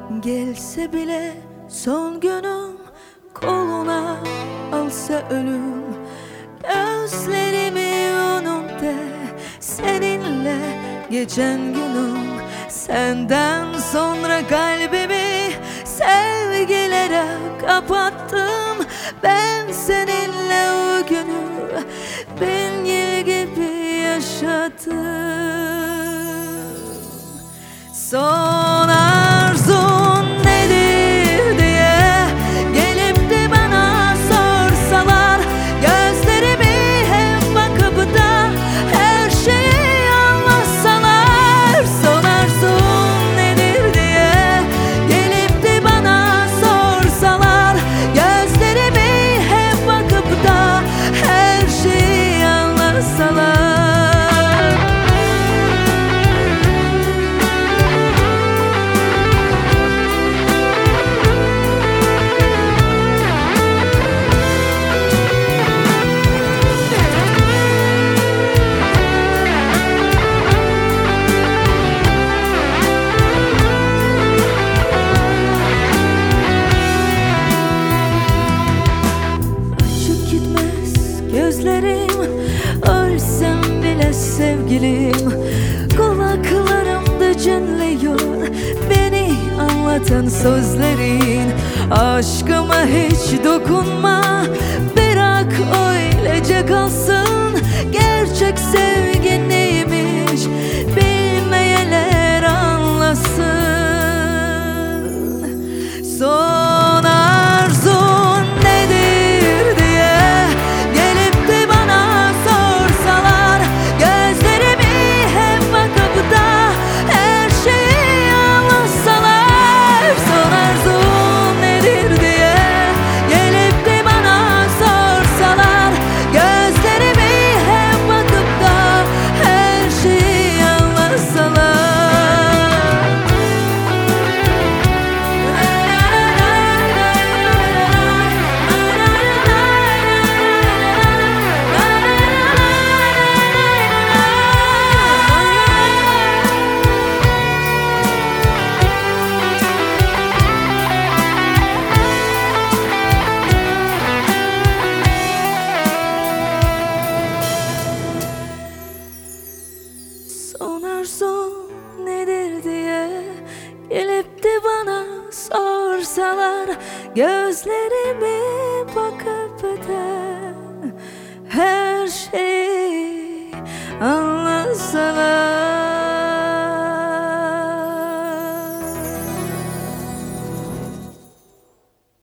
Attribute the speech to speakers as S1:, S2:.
S1: Gelse bile son günüm, koluna alsa ölüm. Gözlerimi önümde seninle geçen günüm. Senden sonra kalbimi sevgilere kapattım. Ben seninle o günü bin yıl gibi yaşadım. Son arzun nedir diye gelip de bana sorsalar, gözlerimi hep bakıp da her şeyi anlatsalar. Son arzun nedir diye gelip de bana sorsalar, gözlerimi hep bakıp da her şeyi anlatsalar. Gözlerim, ölsem bile sevgilim, kulaklarımda çınlıyor beni anlatan sözlerin. Aşkıma hiç dokunma, bırak öylece kalsın. Gerçek sevgi neymiş bilmeyenler anlasın. Son arzun nedir diye gelip de bana sorsalar, gözlerimi hep bakıp da her şeyi anlatsalar. Son arzun nedir diye gelip de bana sorsalar, gözlerimi hep bakıp da her şeyi anlatsalar. Son arzun nedir diye gelip de bana sorsalar, gözlerimi